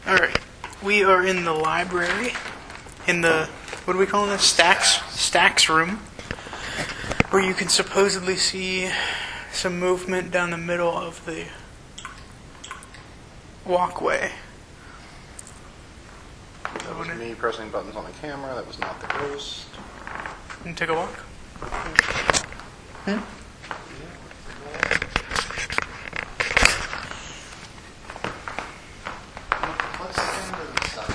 Alright, we are in the library, in the, what do we call this? Stacks room, where you can supposedly see some movement down the middle of the walkway. That was me pressing buttons on the camera, that was not the ghost. And take a walk. Let's stand to the side.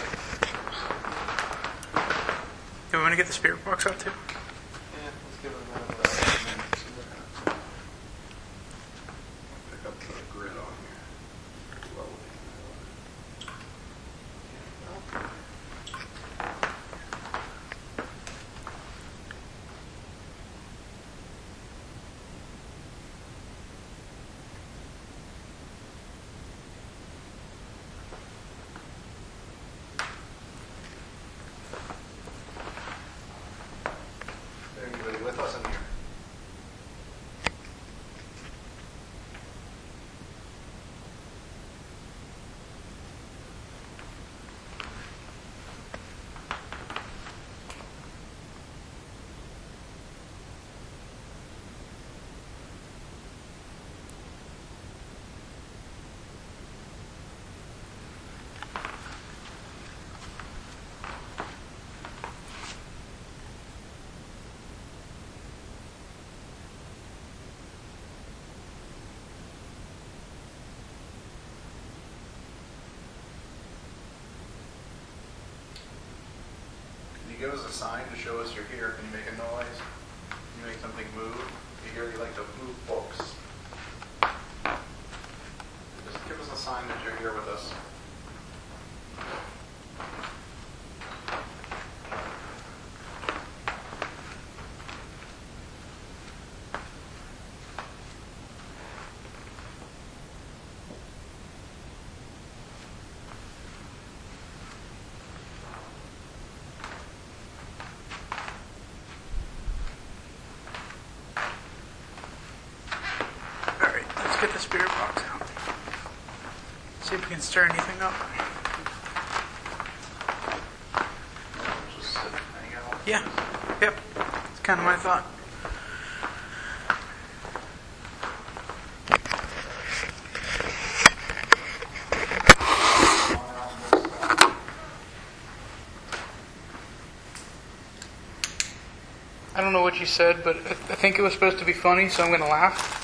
Do we want to get the spirit box out too? Yeah, let's give it a minute without it and then see what happens. Pick up the grid on here. Slowly. Anybody with us in here? Can you give us a sign to show us you're here? Can you make a noise? Can you make something move? You hear you like to move books. Just give us a sign that you're here with us. Alright, let's get the spirit box out. See if we can stir anything up. Just sit and hang out. Yeah, yep. It's kind of my thought. I don't know what you said, but I think it was supposed to be funny, so I'm going to laugh.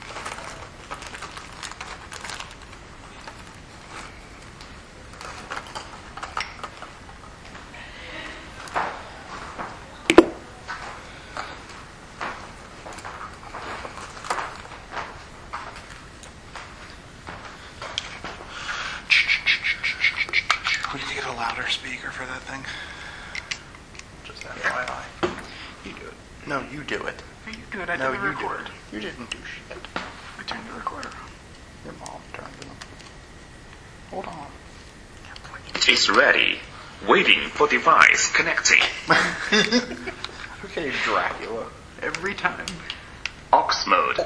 We need to get a louder speaker for that thing. Just FYI. You do it. No, you do it. You do it, I No, didn't you record. do it. You didn't do shit. I turned the recorder on. Your mom turned it on. Hold on. Is ready. Waiting for device connecting. Okay, Dracula. Every time. Aux mode.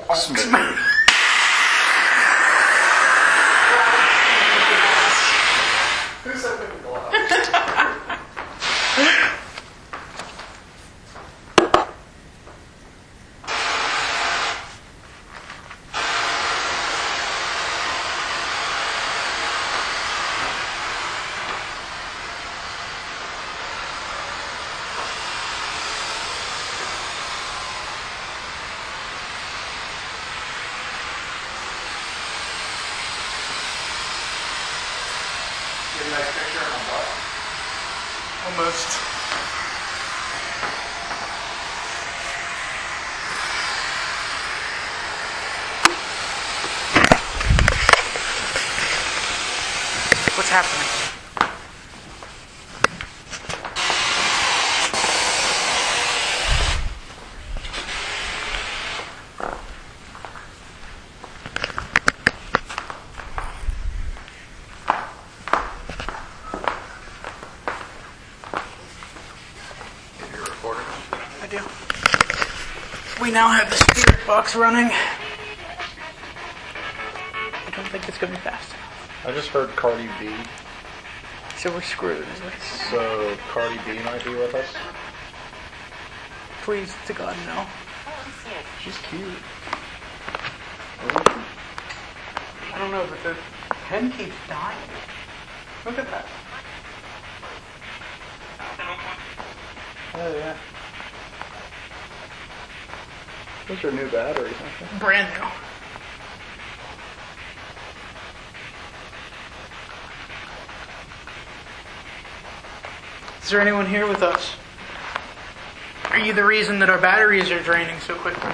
Who said we could go out? Get a nice picture of my butt. Almost. What's happening? Get your recorder. I do. We now have the spirit box running. I don't think it's going to be fast enough. I just heard Cardi B So we're screwed. So Cardi B might be with us. Please to God, no. She's cute. I don't know, but the pen keeps dying. Look at that. Oh yeah. Those are new batteries, aren't they? Brand new. Is there anyone here with us? Are you the reason that our batteries are draining so quickly?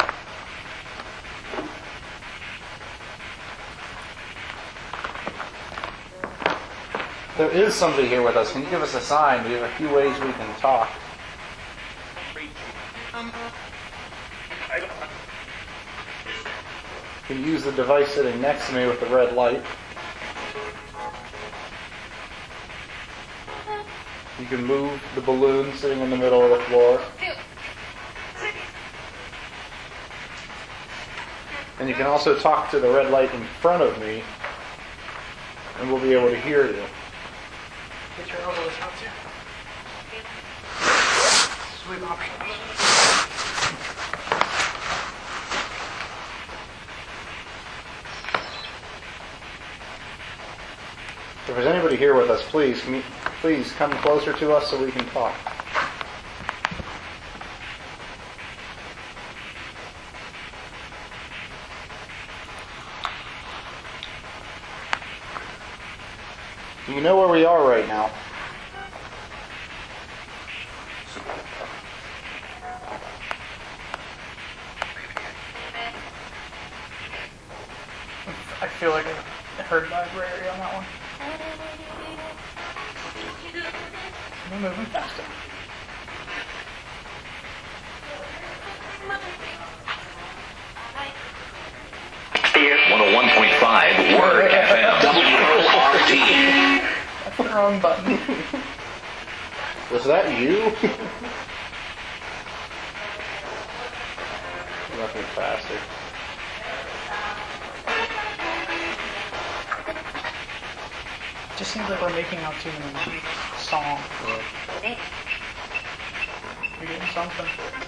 There is somebody here with us. Can you give us a sign? We have a few ways we can talk. You can use the device sitting next to me with the red light. You can move the balloon sitting in the middle of the floor. And you can also talk to the red light in front of me, and we'll be able to hear you. Get your elbows out too. Sweet options. If there's anybody here with us, please come closer to us so we can talk. Do you know where we are right now? I feel like I heard library on that one. We're moving faster. Here, 101.5 Word FM. WORD. That's the wrong button. Was that you? Nothing faster. Just seems like we're making out too many songs. Yeah. You're getting something.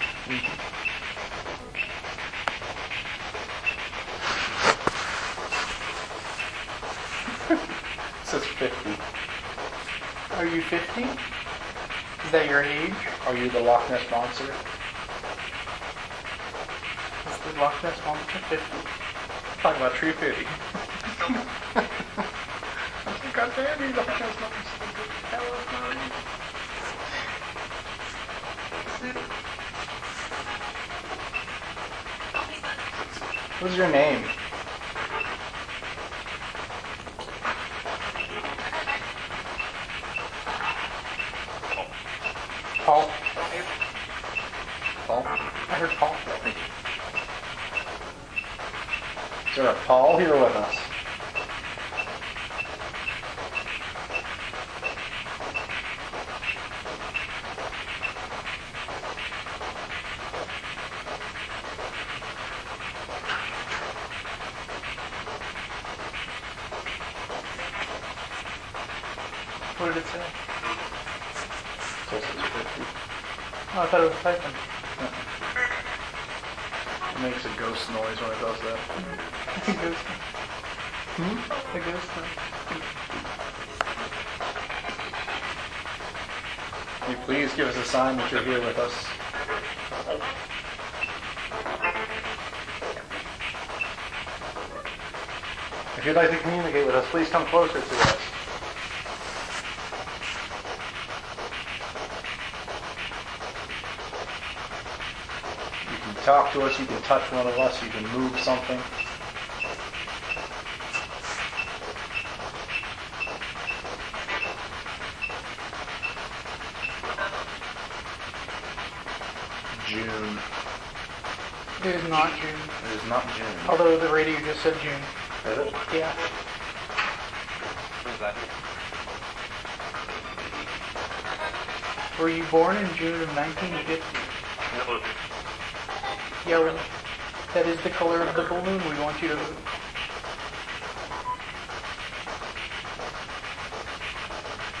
It says 50. Are you 50? Is that your age? Are you the Loch Ness Monster? Is the Loch Ness Monster 50? Talking about Tree Fitty. God damn you, Loch Ness Monster. Tell us not. What's your name? Paul. Paul? I heard Paul. Is there a Paul here with us? What did it say? Says it's 50. Oh, I thought it was typing. It makes a ghost noise when it does that. It's a ghost. A ghost. Can you please give us a sign that you're here with us? If you'd like to communicate with us, please come closer to us. You can talk to us, you can touch one of us, you can move something. June. It is not June. It is not June. Although the radio just said June. Is it? Yeah. Where's that? Were you born in June of 1950? No. Yellow. That is the color of the balloon we want you to move.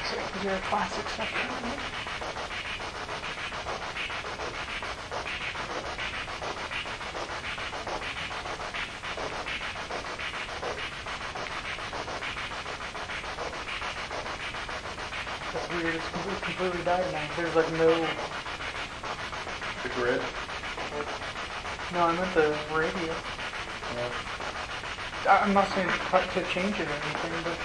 Is there a classic section in there? That's weird. It's completely died now. There's like no. The grid. No, I meant the radio. I'm not saying to change it or anything, but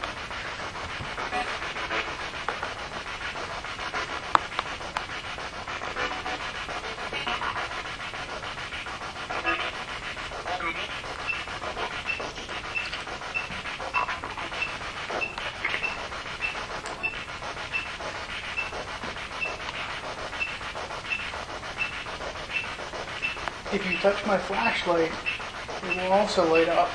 if you touch my flashlight, it will also light up.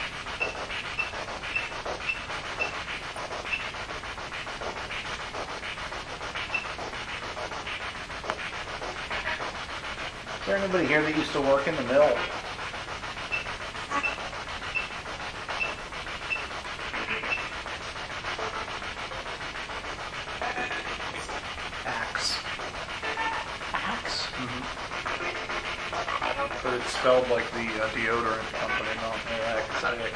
Is there anybody here that used to work in the mill? Axe. Axe? But it's spelled like the deodorant company, not Axe.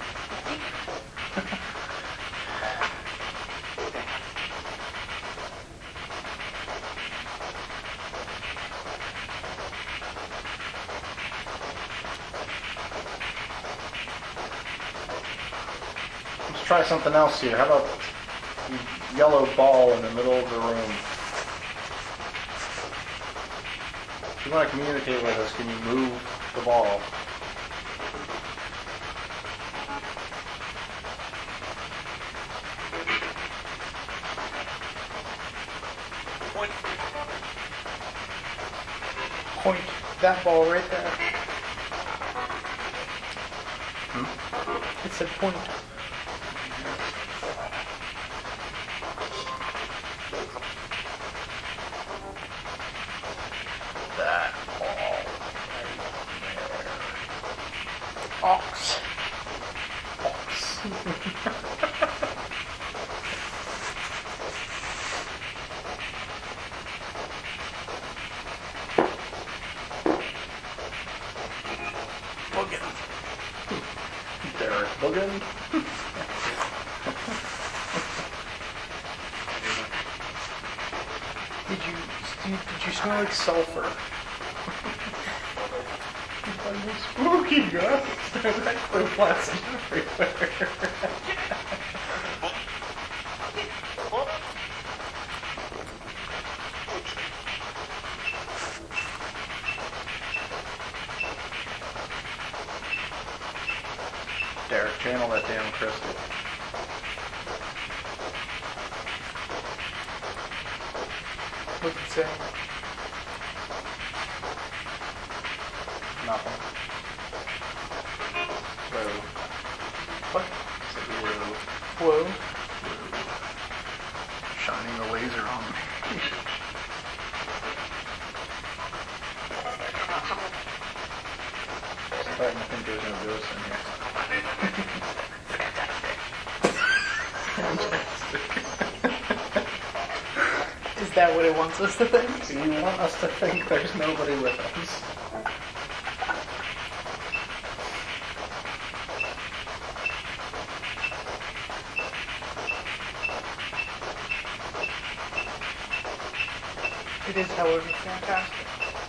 Let's try something else here. How about the yellow ball in the middle of the room? If you want to communicate with us, can you move the ball? Point that ball right there. It said point. That ball right Ox. there. Ox. Boogin. Derek Bogan. Did you smell like sulfur? Spooky ghost. There's actually plastic everywhere. Derek, channel that damn crystal. What's it say? Nothing. Whoa. What? Said whoa. Whoa. Shining the laser on me. Starting to think there's no ghost in here. Is that what it wants us to think? Do you want us to think there's nobody with us? It is, however, fantastic.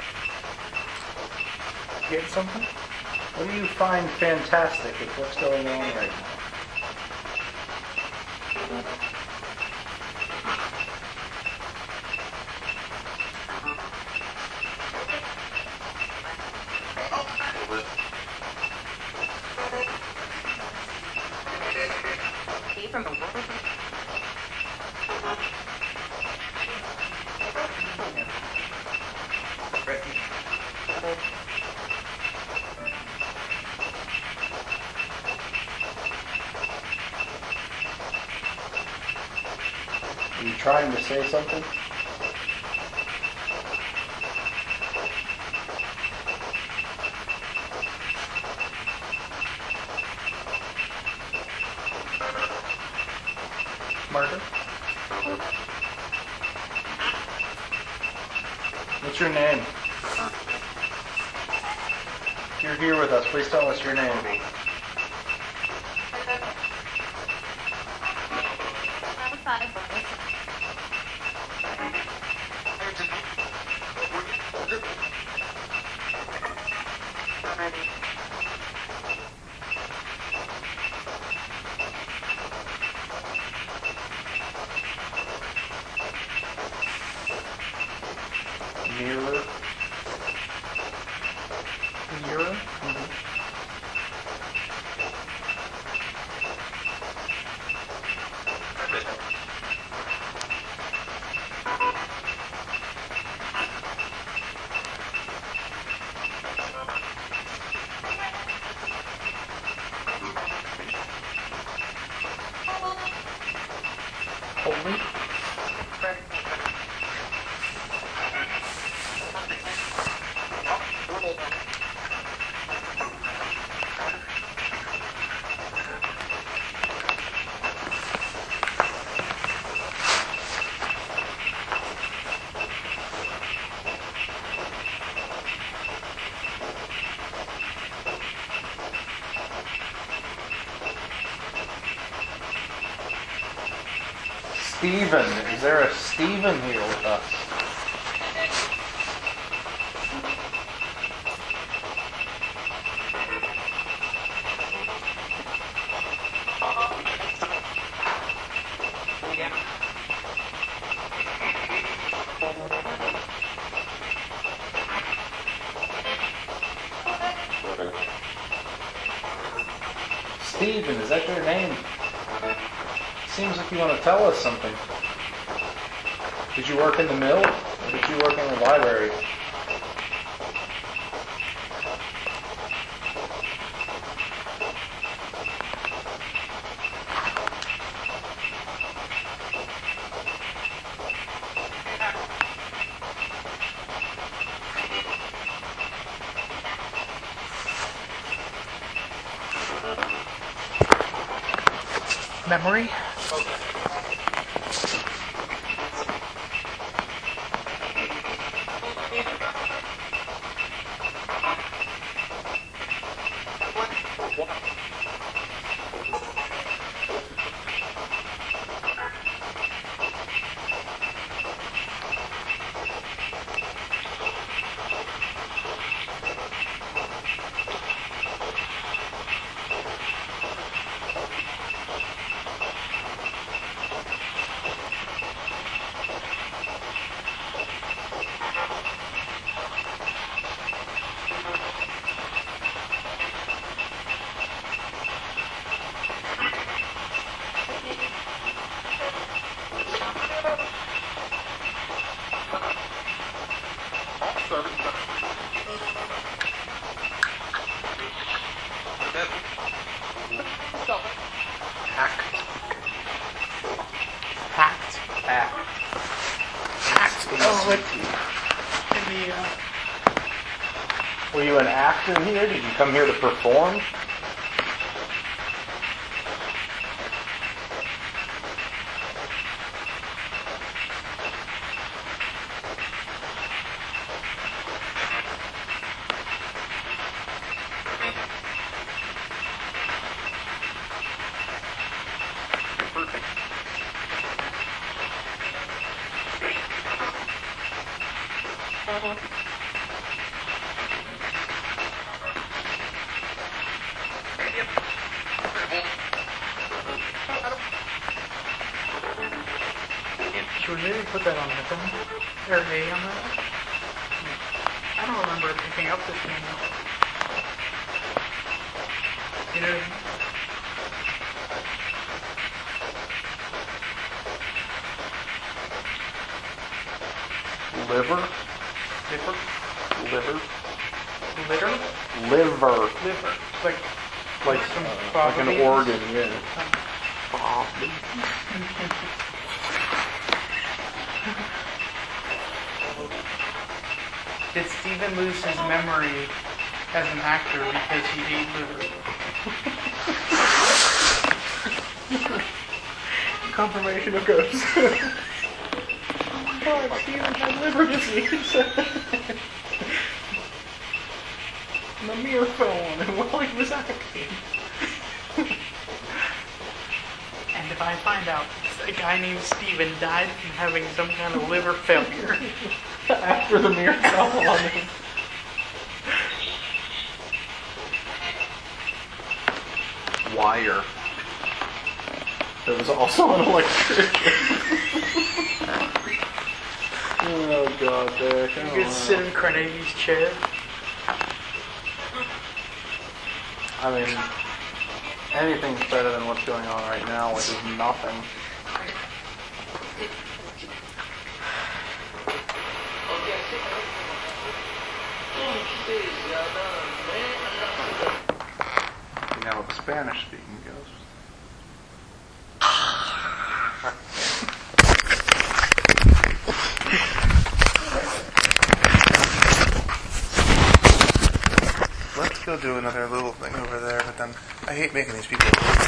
Get something? What do you find fantastic with what's going on right now? Are you trying to say something? Murder? What's your name? If you're here with us, please tell us your name. Mirror. Mirror? Holy. Steven. Is there a Steven here with us? Steven, is that your name? Seems like you want to tell us something. Did you work in the mill, or did you work in the library? Memory? Oh, Were you an actor here? Did you come here to perform? Should we maybe put that on FM? Or A on that? I don't remember picking up this game. You know? Liver? Liver? Liver? Litter? Liver. Liver. Like some Like an beans. organ, yeah. Did Steven lose his memory as an actor because he ate liver? confirmation of ghosts. Oh, Steven had liver disease. And the mirror fell on him while he was acting. And if I find out a guy named Steven died from having some kind of liver failure, After the mirror fell on him. Wire. There was also an electrician. Oh god, Derek. you could sit in Carnegie's chair. I mean, anything's better than what's going on right now, which is nothing. You know, the Spanish-speaking ghost. Let's go do another little thing over there, but then I hate making these people